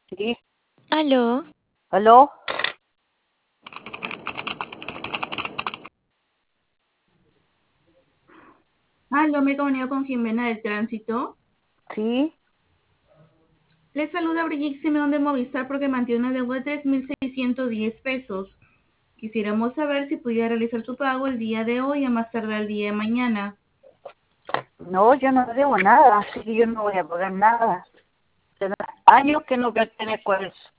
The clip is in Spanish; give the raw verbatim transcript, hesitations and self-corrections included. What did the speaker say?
Sí. ¿Aló? ¿Aló? Aló, me comunico con Jimena del Tránsito. Sí. Le saluda Brigitte Simeón de Movistar porque mantiene una deuda de tres mil seiscientos diez pesos. Quisiéramos saber si pudiera realizar su pago el día de hoy a más tardar el día de mañana. No, yo no debo nada, así que yo no voy a pagar nada. Hace años que no pertenezco a eso.